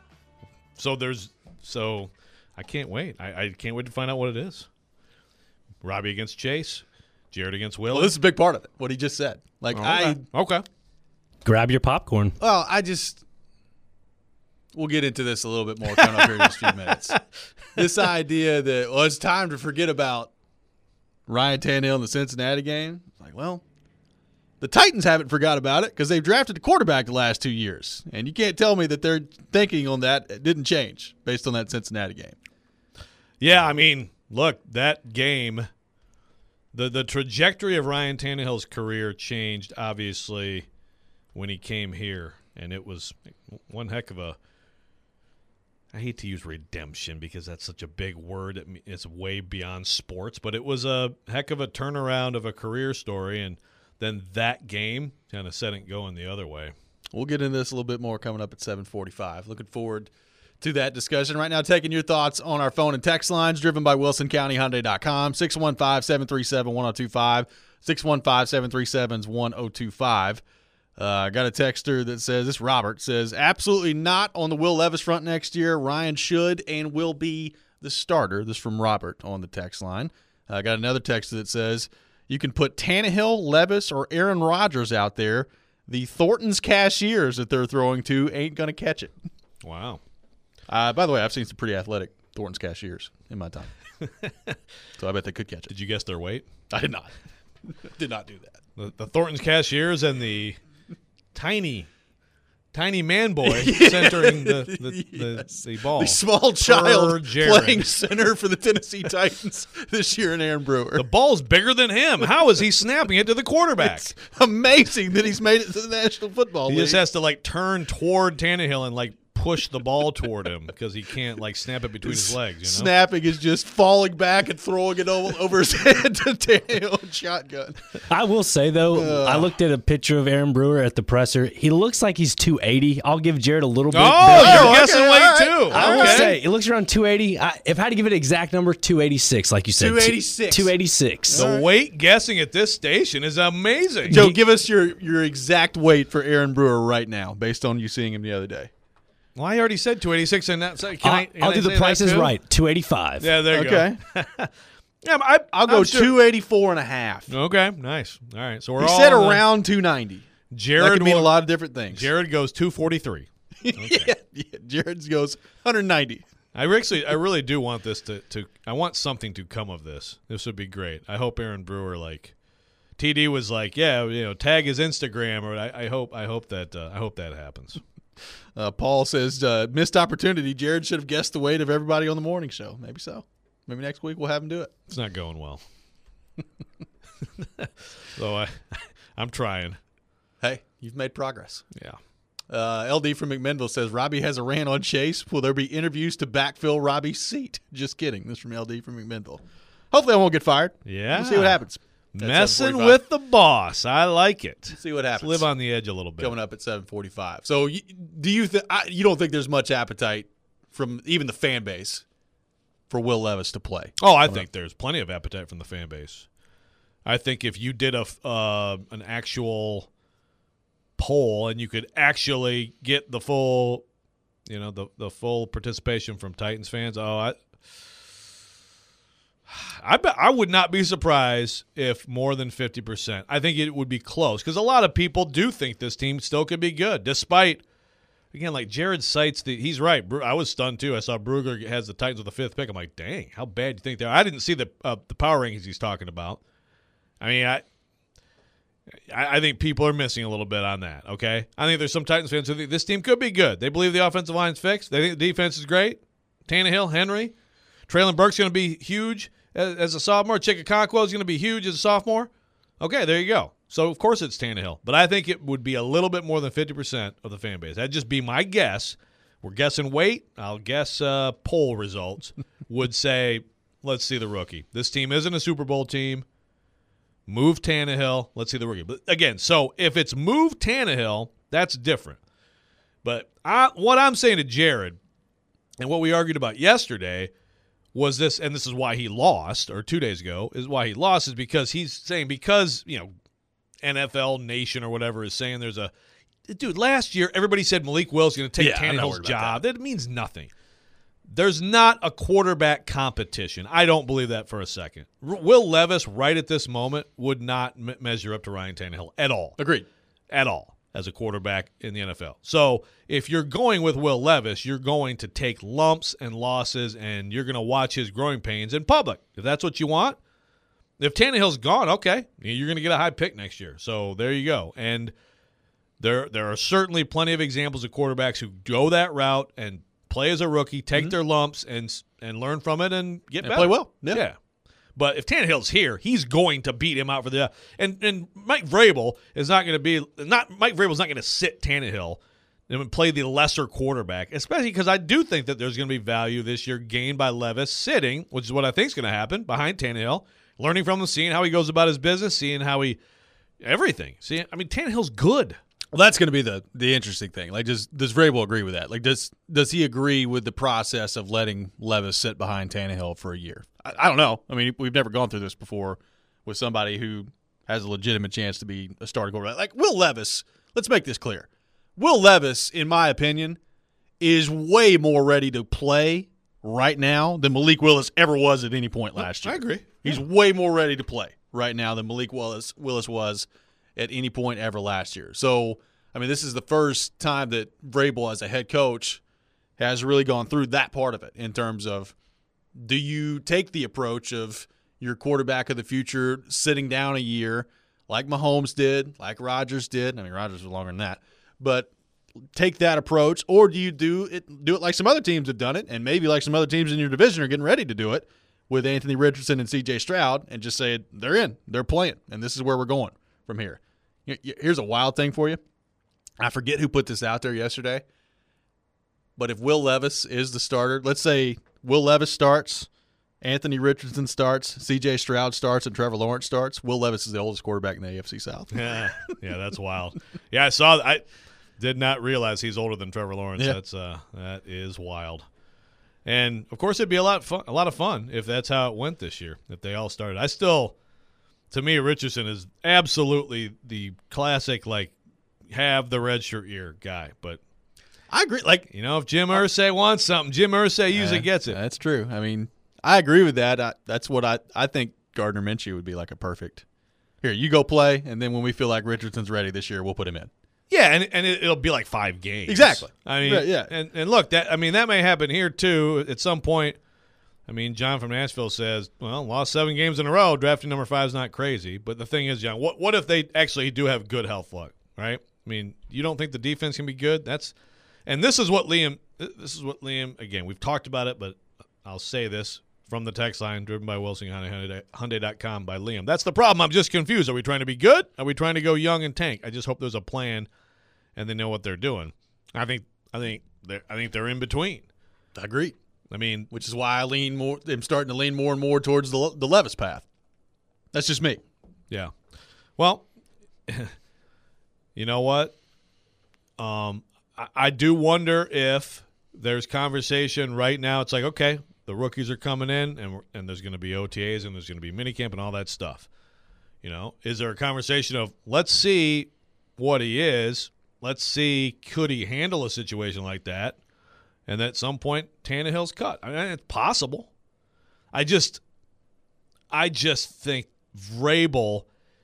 [SPEAKER 3] So I can't wait. I can't wait to find out what it is. Robbie against Chase, Jared against Will.
[SPEAKER 1] Well, this is a big part of it, what he just said. Like,
[SPEAKER 3] Okay.
[SPEAKER 6] Grab your popcorn.
[SPEAKER 1] Well, we'll get into this a little bit more coming up here in just a few minutes. This idea that, well, it's time to forget about Ryan Tannehill in the Cincinnati game. Like, well, the Titans haven't forgot about it because they've drafted a quarterback the last 2 years. And you can't tell me that their thinking on that didn't change based on that Cincinnati game.
[SPEAKER 3] Yeah, I mean, look, that game, the trajectory of Ryan Tannehill's career changed, obviously, when he came here. And it was one heck of a – I hate to use redemption because that's such a big word. It's way beyond sports. But it was a heck of a turnaround of a career story. And then that game kind of set it going the other way.
[SPEAKER 1] We'll get into this a little bit more coming up at 7:45. Looking forward to that discussion. Right now, taking your thoughts on our phone and text lines, driven by WilsonCountyHyundai.com, 615-737-1025, 615-737-1025. I got a texter that says, this Robert says, absolutely not on the Will Levis front next year. Ryan should and will be the starter. This from Robert on the text line. I got another texter that says, you can put Tannehill, Levis, or Aaron Rodgers out there. The Thornton's Cashiers that they're throwing to ain't going to catch it.
[SPEAKER 3] Wow.
[SPEAKER 1] By the way, I've seen some pretty athletic Thornton's Cashiers in my time. So I bet they could catch it.
[SPEAKER 3] Did you guess their weight?
[SPEAKER 1] I did not. Did not do that.
[SPEAKER 3] The Thornton's Cashiers and the tiny man boy centering the ball.
[SPEAKER 1] The small child
[SPEAKER 3] Jared.
[SPEAKER 1] playing center for the Tennessee Titans this year in Aaron Brewer.
[SPEAKER 3] The ball's bigger than him. How is he snapping it to the quarterback?
[SPEAKER 1] It's amazing that he's made it to the National Football League.
[SPEAKER 3] He just has to turn toward Tannehill and push the ball toward him because he can't snap it between his legs. You know?
[SPEAKER 1] Snapping is just falling back and throwing it over his head to Tannehill and shotgun.
[SPEAKER 6] I will say, though, I looked at a picture of Aaron Brewer at the presser. He looks like he's 280. I'll give Jared a little bit.
[SPEAKER 3] Oh, you're guessing weight, too.
[SPEAKER 6] I will say, it looks around 280. If I had to give it an exact number, 286, like you said.
[SPEAKER 1] 286.
[SPEAKER 6] 286.
[SPEAKER 3] The weight guessing at this station is amazing.
[SPEAKER 1] Joe, give us your exact weight for Aaron Brewer right now, based on you seeing him the other day.
[SPEAKER 3] Well, I already said 286, and that's
[SPEAKER 6] I'll do the prices right. 285.
[SPEAKER 3] Yeah, there you
[SPEAKER 1] go.
[SPEAKER 3] Yeah,
[SPEAKER 1] I'll go 284 and a half.
[SPEAKER 3] Okay, nice. All right, so we're
[SPEAKER 1] He
[SPEAKER 3] all
[SPEAKER 1] said around 290.
[SPEAKER 3] Jared
[SPEAKER 1] that could mean a lot of different things.
[SPEAKER 3] Jared goes 243. Okay.
[SPEAKER 1] yeah, Jared goes 190.
[SPEAKER 3] I really do want this to I want something to come of this. This would be great. I hope Aaron Brewer TD was tag his Instagram, or I hope that happens.
[SPEAKER 1] Paul says, missed opportunity. Jared should have guessed the weight of everybody on the morning show. Maybe so. Maybe next week we'll have him do it.
[SPEAKER 3] It's not going well. So I'm trying.
[SPEAKER 1] Hey, you've made progress.
[SPEAKER 3] Yeah.
[SPEAKER 1] LD from McMinnville says, Robbie has a rant on Chase. Will there be interviews to backfill Robbie's seat? Just kidding. This is from LD from McMinnville. Hopefully I won't get fired.
[SPEAKER 3] Yeah.
[SPEAKER 1] We'll see what happens.
[SPEAKER 3] Messing with the boss. I like it.
[SPEAKER 1] Let's see what happens.
[SPEAKER 3] Let's live on the edge a little bit.
[SPEAKER 1] Coming up at 7:45. So do you you don't think there's much appetite from even the fan base for Will Levis to play?
[SPEAKER 3] Oh, I think there's plenty of appetite from the fan base. I think if you did an actual poll and you could actually get the full, the full participation from Titans fans, I would not be surprised if more than 50%. I think it would be close because a lot of people do think this team still could be good, despite, again, like Jared cites he's right. I was stunned too. I saw Brugger has the Titans with the 5th pick. I'm like, dang, how bad do you think they are? I didn't see the power rankings he's talking about. I mean, I think people are missing a little bit on that, okay? I think there's some Titans fans who think this team could be good. They believe the offensive line's fixed. They think the defense is great. Tannehill, Henry. Traylon Burks going to be huge. as a sophomore. Chickakankwo is going to be huge as a sophomore. Okay, there you go. So, of course, it's Tannehill. But I think it would be a little bit more than 50% of the fan base. That'd just be my guess. We're guessing weight. I'll guess poll results would say, let's see the rookie. This team isn't a Super Bowl team. Move Tannehill. Let's see the rookie. But again, so if it's move Tannehill, that's different. But what I'm saying to Jared and what we argued about yesterday was this, and this is why he lost, or 2 days ago, is why he lost, is because he's saying NFL Nation or whatever is saying there's a – dude, last year everybody said Malik Will's going to take Tannehill's job. That means nothing. There's not a quarterback competition. I don't believe that for a second. Will Levis right at this moment would not measure up to Ryan Tannehill at all.
[SPEAKER 1] Agreed.
[SPEAKER 3] At all as a quarterback in the NFL. So if you're going with Will Levis, you're going to take lumps and losses, and you're going to watch his growing pains in public. If that's what you want. If Tannehill's gone, okay, you're going to get a high pick next year. So there you go. And there are certainly plenty of examples of quarterbacks who go that route and play as a rookie, take their lumps, and learn from it and get better.
[SPEAKER 1] Play well.
[SPEAKER 3] Yeah. But if Tannehill's here, he's going to beat him out for the and Mike Vrabel is not going to Mike Vrabel's not going to sit Tannehill and play the lesser quarterback, especially because I do think that there's going to be value this year gained by Levis sitting, which is what I think is going to happen behind Tannehill, learning from him, seeing how he goes about his business, seeing how everything. Tannehill's good.
[SPEAKER 1] Well, that's going to be the interesting thing. Like, does Vrabel agree with that? Like, does he agree with the process of letting Levis sit behind Tannehill for a year? I don't know. I mean, we've never gone through this before with somebody who has a legitimate chance to be a starting quarterback. Like Will Levis, let's make this clear. Will Levis, in my opinion, is way more ready to play right now than Malik Willis ever was at any point last year.
[SPEAKER 3] I agree.
[SPEAKER 1] He's way more ready to play right now than Malik Willis was at any point ever last year. So, I mean, this is the first time that Vrabel as a head coach has really gone through that part of it in terms of, do you take the approach of your quarterback of the future sitting down a year like Mahomes did, like Rodgers did? I mean, Rodgers was longer than that. But take that approach, or do you do it like some other teams have done it, and maybe like some other teams in your division are getting ready to do it with Anthony Richardson and C.J. Stroud, and just say they're in, they're playing, and this is where we're going from here. Here's a wild thing for you. I forget who put this out there yesterday, but if Will Levis is the starter, let's say Will Levis starts, Anthony Richardson starts, C.J. Stroud starts, and Trevor Lawrence starts, Will Levis is the oldest quarterback in the AFC South.
[SPEAKER 3] Yeah, that's wild. Yeah, I saw that. I did not realize he's older than Trevor Lawrence. Yeah. That is wild. And, of course, it'd be a lot of fun if that's how it went this year, if they all started. To me, Richardson is absolutely the classic, like, have the red shirt year guy. But
[SPEAKER 1] I agree. Like,
[SPEAKER 3] if Jim Irsay wants something, Jim Irsay usually gets it.
[SPEAKER 1] That's true. I mean, I agree with that. That's what I think Gardner Minshew would be like a perfect. Here, you go play, and then when we feel like Richardson's ready this year, we'll put him in.
[SPEAKER 3] Yeah, and it'll be like 5 games.
[SPEAKER 1] Exactly.
[SPEAKER 3] I mean,
[SPEAKER 1] right, yeah.
[SPEAKER 3] And look, that may happen here too at some point. I mean, John from Nashville says, well, lost 7 games in a row. Drafting number 5 is not crazy. But the thing is, John, what if they actually do have good health luck, right? I mean, you don't think the defense can be good? This is what Liam, again, we've talked about it, but I'll say this from the text line driven by WilsonHyundai.com by Liam. That's the problem. I'm just confused. Are we trying to be good? Are we trying to go young and tank? I just hope there's a plan and they know what they're doing. I think they're in between.
[SPEAKER 1] I agree.
[SPEAKER 3] I mean,
[SPEAKER 1] which is why I'm starting to lean more and more towards the Levis path. That's just me.
[SPEAKER 3] Yeah. Well, you know what? I do wonder if there's conversation right now. It's like, okay, the rookies are coming in, and there's going to be OTAs and there's going to be minicamp and all that stuff. Is there a conversation of, let's see what he is. Let's see, could he handle a situation like that? And at some point, Tannehill's cut. I mean, it's possible. I just think Vrabel,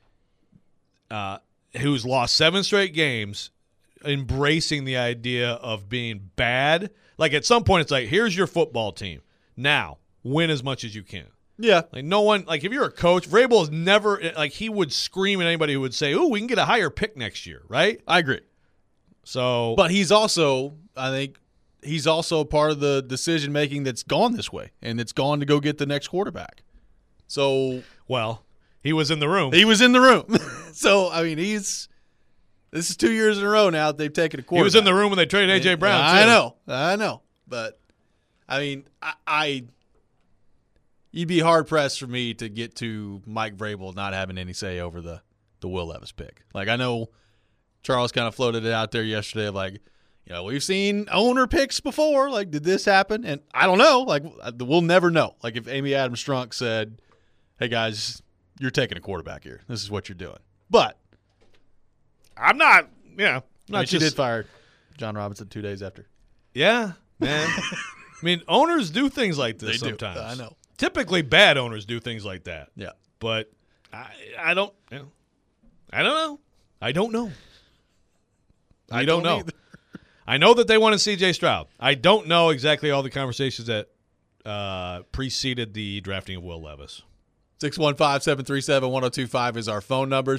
[SPEAKER 3] who's lost 7 straight games, embracing the idea of being bad. Like, at some point, it's like, here's your football team. Now, win as much as you can.
[SPEAKER 1] Yeah.
[SPEAKER 3] Like, no one, like, if you're a coach, Vrabel is never, like, he would scream at anybody who would say, ooh, we can get a higher pick next year, right?
[SPEAKER 1] I agree.
[SPEAKER 3] So.
[SPEAKER 1] But he's also, I think, part of the decision-making that's gone this way, and it's gone to go get the next quarterback. So
[SPEAKER 3] Well, he was in the room.
[SPEAKER 1] he was in the room. So, I mean, this is 2 years in a row now that they've taken a quarterback.
[SPEAKER 3] He was in the room when they traded A.J. Brown, too.
[SPEAKER 1] I know. But, I mean, you'd be hard-pressed for me to get to Mike Vrabel not having any say over the Will Levis pick. Like, I know Charles kind of floated it out there yesterday, like, we've seen owner picks before. Like, did this happen? And I don't know. Like, we'll never know. Like, if Amy Adams Strunk said, hey, guys, you're taking a quarterback here. This is what you're doing. But
[SPEAKER 3] I'm not,
[SPEAKER 1] she did fire John Robinson 2 days after.
[SPEAKER 3] Yeah, man. I mean, owners do things like this
[SPEAKER 1] They
[SPEAKER 3] sometimes.
[SPEAKER 1] do. I know.
[SPEAKER 3] Typically, bad owners do things like that.
[SPEAKER 1] Yeah.
[SPEAKER 3] But I don't know. I don't know. I don't know.
[SPEAKER 1] Either.
[SPEAKER 3] I know that they wanted C.J. Stroud. I don't know exactly all the conversations that preceded the drafting of Will Levis.
[SPEAKER 1] 615-737-1025 is our phone number.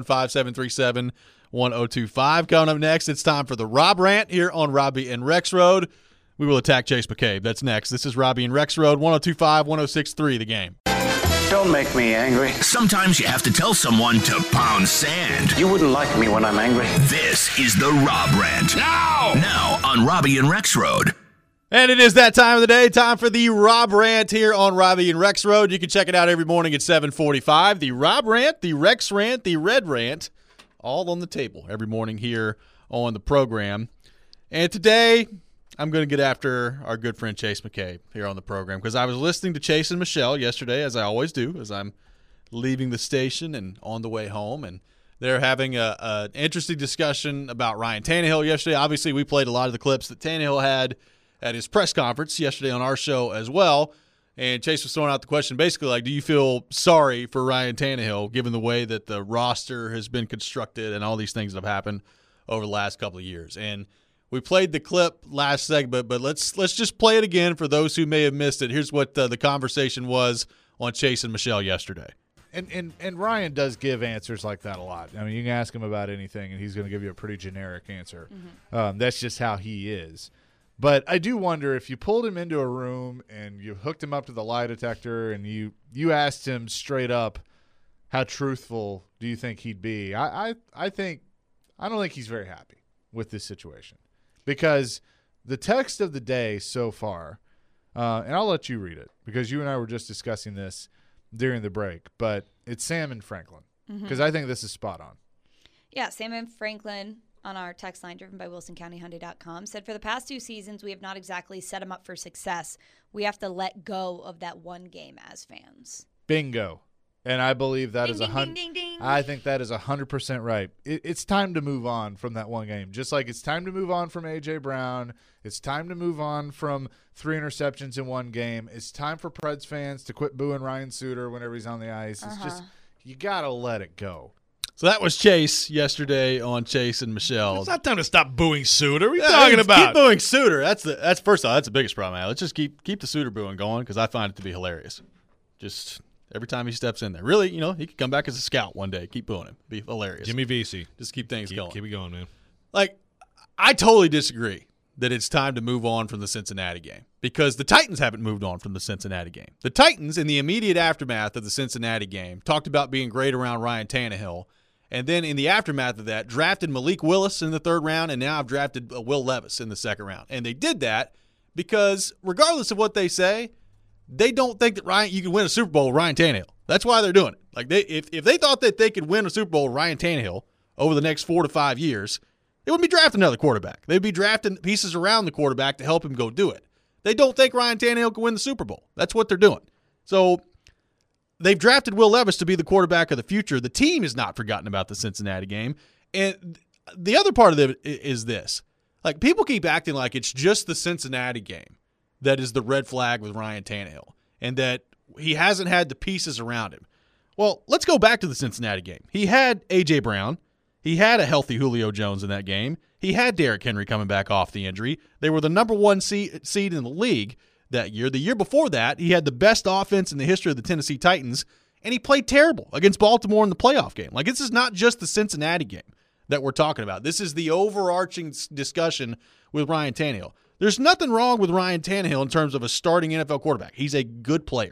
[SPEAKER 1] 615-737-1025. Coming up next, it's time for the Rob Rant here on Robbie and Rex Road. We will attack Chase McCabe. That's next. This is Robbie and Rex Road, 102.5-106.3 The Game.
[SPEAKER 7] Don't make me angry.
[SPEAKER 8] Sometimes you have to tell someone to pound sand.
[SPEAKER 7] You wouldn't like me when I'm angry.
[SPEAKER 8] This is the Rob Rant. Now on Robbie and Rex Road.
[SPEAKER 1] And it is that time of the day, time for the Rob Rant here on Robbie and Rex Road. You can check it out every morning at 7:45. The Rob Rant, the Rex Rant, the Red Rant, all on the table every morning here on the program. And today, I'm going to get after our good friend Chase McCabe here on the program because I was listening to Chase and Michelle yesterday, as I always do, as I'm leaving the station and on the way home. And they're having an interesting discussion about Ryan Tannehill yesterday. Obviously, we played a lot of the clips that Tannehill had at his press conference yesterday on our show as well. And Chase was throwing out the question basically like, do you feel sorry for Ryan Tannehill given the way that the roster has been constructed and all these things that have happened over the last couple of years? And we played the clip last segment, but let's just play it again for those who may have missed it. Here's what the conversation was on Chase and Michelle yesterday.
[SPEAKER 4] And Ryan does give answers like that a lot. I mean, you can ask him about anything, and he's going to give you a pretty generic answer. Mm-hmm. That's just how he is. But I do wonder if you pulled him into a room and you hooked him up to the lie detector and you asked him straight up, how truthful do you think he'd be? I don't think he's very happy with this situation because the text of the day so far, and I'll let you read it because you and I were just discussing this during the break, but it's Sam and Franklin because I think this is spot on.
[SPEAKER 5] Yeah, Sam and Franklin on our text line driven by WilsonCountyHyundai.com said, for the past 2 seasons, we have not exactly set him up for success. We have to let go of that one game as fans.
[SPEAKER 4] Bingo. And I believe that is
[SPEAKER 5] ding.
[SPEAKER 4] I think that is 100% right. It's time to move on from that one game. Just like it's time to move on from A.J. Brown. It's time to move on from 3 interceptions in one game. It's time for Preds fans to quit booing Ryan Suter whenever he's on the ice. It's just, you got to let it go.
[SPEAKER 1] So that was Chase yesterday on Chase and Michelle.
[SPEAKER 3] It's not time to stop booing Suter. What are you talking about?
[SPEAKER 1] Keep booing Suter. That's first off, that's the biggest problem. Let's just keep the Suter booing going because I find it to be hilarious. Just every time he steps in there. Really, he could come back as a scout one day. Keep booing him. Be hilarious.
[SPEAKER 3] Jimmy Vesey.
[SPEAKER 1] Just keep things going.
[SPEAKER 3] Keep it going, man.
[SPEAKER 1] Like, I totally disagree that it's time to move on from the Cincinnati game because the Titans haven't moved on from the Cincinnati game. The Titans, in the immediate aftermath of the Cincinnati game, talked about being great around Ryan Tannehill. And then in the aftermath of that, drafted Malik Willis in the 3rd round, and now I've drafted Will Levis in the 2nd round. And they did that because regardless of what they say, they don't think that you can win a Super Bowl with Ryan Tannehill. That's why they're doing it. Like if they thought that they could win a Super Bowl with Ryan Tannehill over the next 4 to 5 years, they wouldn't be drafting another quarterback. They'd be drafting pieces around the quarterback to help him go do it. They don't think Ryan Tannehill can win the Super Bowl. That's what they're doing. So they've drafted Will Levis to be the quarterback of the future. The team has not forgotten about the Cincinnati game. And the other part of it is this. Like, people keep acting like it's just the Cincinnati game that is the red flag with Ryan Tannehill and that he hasn't had the pieces around him. Well, let's go back to the Cincinnati game. He had A.J. Brown. He had a healthy Julio Jones in that game. He had Derrick Henry coming back off the injury. They were the number 1 seed in the league that year. The year before that, he had the best offense in the history of the Tennessee Titans, and he played terrible against Baltimore in the playoff game. Like, this is not just the Cincinnati game that we're talking about. This is the overarching discussion with Ryan Tannehill. There's nothing wrong with Ryan Tannehill in terms of a starting NFL quarterback. He's a good player.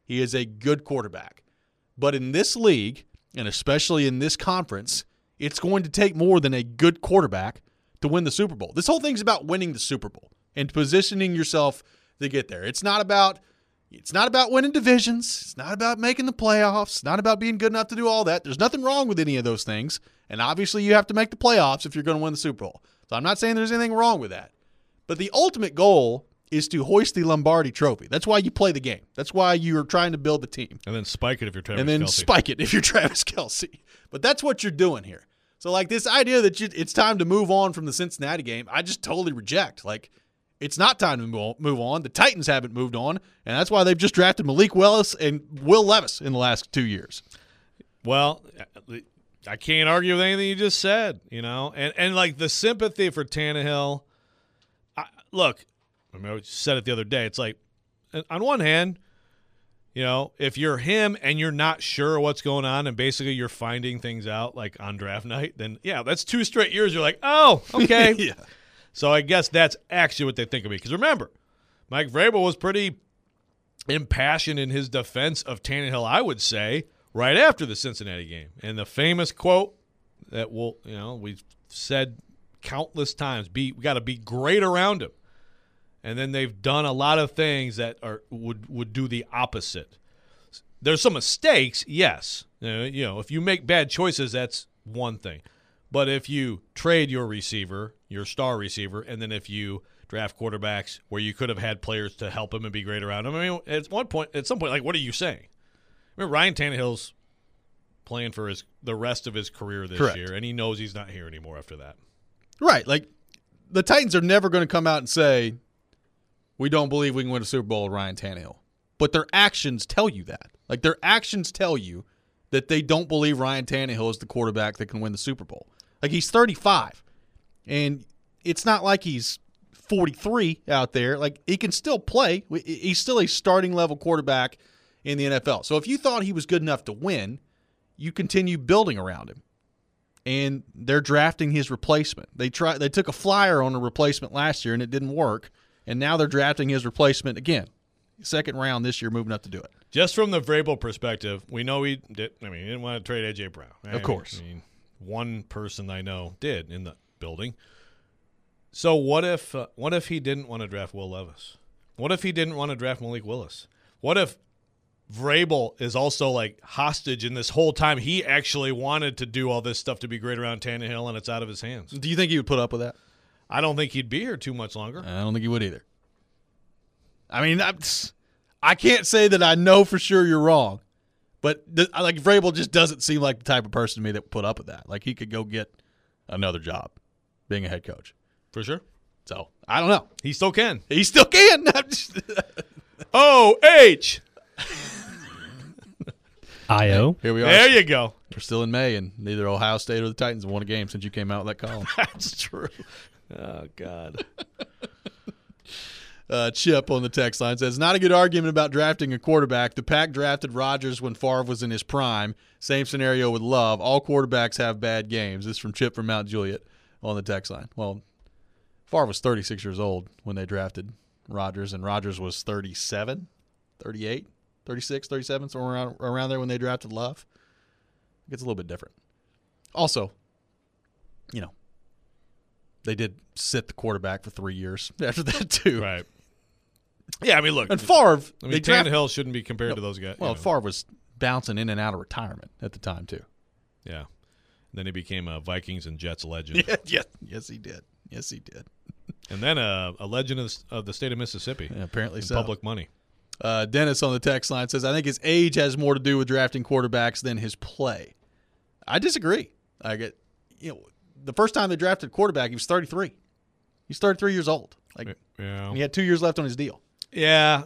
[SPEAKER 1] He is a good quarterback. But in this league, and especially in this conference, it's going to take more than a good quarterback to win the Super Bowl. This whole thing's about winning the Super Bowl and positioning yourself to get there. It's not about winning divisions. It's not about making the playoffs. It's not about being good enough to do all that. There's nothing wrong with any of those things. And obviously you have to make the playoffs if you're going to win the Super Bowl. So I'm not saying there's anything wrong with that. But the ultimate goal is to hoist the Lombardi Trophy. That's why you play the game. That's why you're trying to build the team.
[SPEAKER 3] And then spike it if you're Travis Kelce.
[SPEAKER 1] And then spike it if you're Travis Kelce. But that's what you're doing here. So, like, this idea that it's time to move on from the Cincinnati game, I just totally reject. Like, it's not time to move on. The Titans haven't moved on, and that's why they've just drafted Malik Willis and Will Levis in the last 2 years.
[SPEAKER 3] Well, I can't argue with anything you just said, And like, the sympathy for Tannehill, look, I said it the other day. It's like, on one hand, if you're him and you're not sure what's going on and basically you're finding things out like on draft night, then, yeah, that's 2 straight years. You're like, oh, okay.
[SPEAKER 1] Yeah.
[SPEAKER 3] So I guess that's actually what they think of me. Because remember, Mike Vrabel was pretty impassioned in his defense of Tannehill, I would say, right after the Cincinnati game. And the famous quote that we've said countless times, we got to be great around him. And then they've done a lot of things that would do the opposite. There's some mistakes, yes. If you make bad choices, that's one thing. But if you trade your receiver, your star receiver, and then if you draft quarterbacks where you could have had players to help him and be great around him, I mean, at some point, like, what are you saying? I mean, Ryan Tannehill's playing for the rest of his career this
[SPEAKER 1] Correct.
[SPEAKER 3] year, and he knows he's not here anymore after that.
[SPEAKER 1] Right. Like, the Titans are never going to come out and say, we don't believe we can win a Super Bowl with Ryan Tannehill. But their actions tell you that. Like, their actions tell you that they don't believe Ryan Tannehill is the quarterback that can win the Super Bowl. Like, he's 35, and it's not like he's 43 out there. Like, he can still play. He's still a starting-level quarterback in the NFL. So if you thought he was good enough to win, you continue building around him. And they're drafting his replacement. They took a flyer on a replacement last year, and it didn't work. And now they're drafting his replacement again. Second round this year, moving up to do it.
[SPEAKER 3] Just from the Vrabel perspective, we know he didn't want to trade A.J. Brown. Right?
[SPEAKER 1] Of course.
[SPEAKER 3] I mean, one person I know did in the building. So what if he didn't want to draft Will Levis? What if he didn't want to draft Malik Willis? What if Vrabel is also like hostage in this whole time? He actually wanted to do all this stuff to be great around Tannehill, and it's out of his hands.
[SPEAKER 1] Do you think he would put up with that?
[SPEAKER 3] I don't think he'd be here too much longer.
[SPEAKER 1] I don't think he would either. I mean, I can't say that I know for sure you're wrong, but like Vrabel just doesn't seem like the type of person to me that would put up with that. Like, he could go get another job being a head coach.
[SPEAKER 3] For sure.
[SPEAKER 1] So, I don't know.
[SPEAKER 3] He still can.
[SPEAKER 1] He still can.
[SPEAKER 3] O-H.
[SPEAKER 6] I-O.
[SPEAKER 1] Here we are.
[SPEAKER 3] There you go.
[SPEAKER 1] We're still in May, and neither Ohio State or the Titans have won a game since you came out with that column.
[SPEAKER 3] That's true. Oh, God.
[SPEAKER 1] Chip on the text line says, not a good argument about drafting a quarterback. The Pack drafted Rodgers when Favre was in his prime. Same scenario with Love. All quarterbacks have bad games. This is from Chip from Mount Juliet on the text line. Well, Favre was 36 years old when they drafted Rodgers, and Rodgers was 37, 38, 36, 37, somewhere around there when they drafted Love. It gets a little bit different. Also, they did sit the quarterback for 3 years after that, too.
[SPEAKER 3] Right. Yeah, I mean, look.
[SPEAKER 1] And Favre.
[SPEAKER 3] Tannehill shouldn't be compared to those guys.
[SPEAKER 1] Well, Favre was bouncing in and out of retirement at the time, too.
[SPEAKER 3] Yeah. And then he became a Vikings and Jets legend.
[SPEAKER 1] Yes, he did. Yes, he did.
[SPEAKER 3] And then a legend of the state of Mississippi.
[SPEAKER 1] Yeah, apparently so.
[SPEAKER 3] Public money.
[SPEAKER 1] Dennis on the text line says, I think his age has more to do with drafting quarterbacks than his play. I disagree. The first time they drafted a quarterback, he was 33. He's 33 years old.
[SPEAKER 3] Yeah.
[SPEAKER 1] He had 2 years left on his deal.
[SPEAKER 3] Yeah.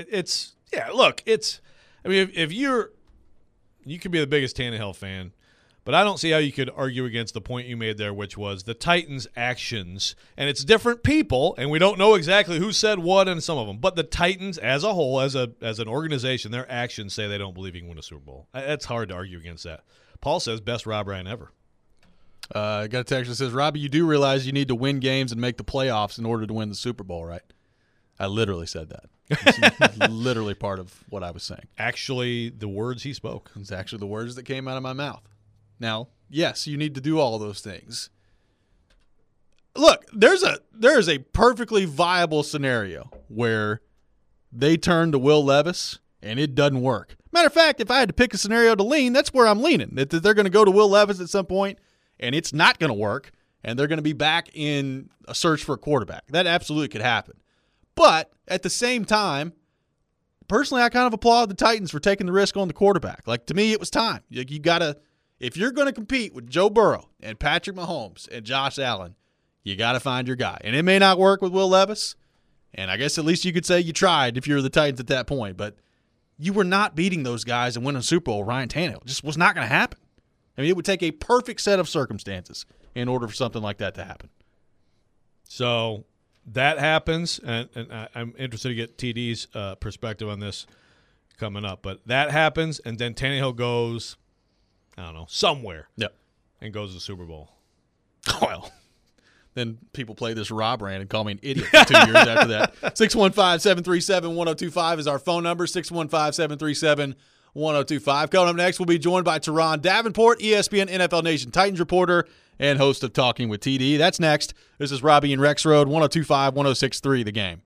[SPEAKER 3] If you could be the biggest Tannehill fan, but I don't see how you could argue against the point you made there, which was the Titans' actions, and it's different people, and we don't know exactly who said what in some of them, but the Titans as a whole, as an organization, their actions say they don't believe he can win a Super Bowl. It's hard to argue against that. Paul says best Rob Ryan ever.
[SPEAKER 1] I got a text that says, Robbie, you do realize you need to win games and make the playoffs in order to win the Super Bowl, right? I literally said that. It's literally part of what I was saying.
[SPEAKER 3] Actually, the words he spoke.
[SPEAKER 1] It's actually the words that came out of my mouth. Now, yes, you need to do all those things. Look, there is a perfectly viable scenario where they turn to Will Levis and it doesn't work. Matter of fact, if I had to pick a scenario to lean, that's where I'm leaning. That they're going to go to Will Levis at some point and it's not going to work and they're going to be back in a search for a quarterback. That absolutely could happen. But at the same time, personally, I kind of applaud the Titans for taking the risk on the quarterback. Like, to me, it was time. You got to, if you're going to compete with Joe Burrow and Patrick Mahomes and Josh Allen, you got to find your guy. And it may not work with Will Levis, and I guess at least you could say you tried if you're the Titans at that point. But you were not beating those guys and winning a Super Bowl. Ryan Tannehill just was not going to happen. I mean, it would take a perfect set of circumstances in order for something like that to happen.
[SPEAKER 3] So that happens, and I'm interested to get TD's perspective on this coming up. But that happens, and then Tannehill goes, I don't know, somewhere.
[SPEAKER 1] Yep.
[SPEAKER 3] And goes to the Super Bowl.
[SPEAKER 1] Well, then people play this Rob rant and call me an idiot for 2 years after that. 615-737-1025 is our phone number, 615-737-1025. Coming up next, we'll be joined by Teron Davenport, ESPN NFL Nation Titans reporter and host of Talking with TD. That's next. This is Robbie and Rex Road, 102.5, 106.3 The Game.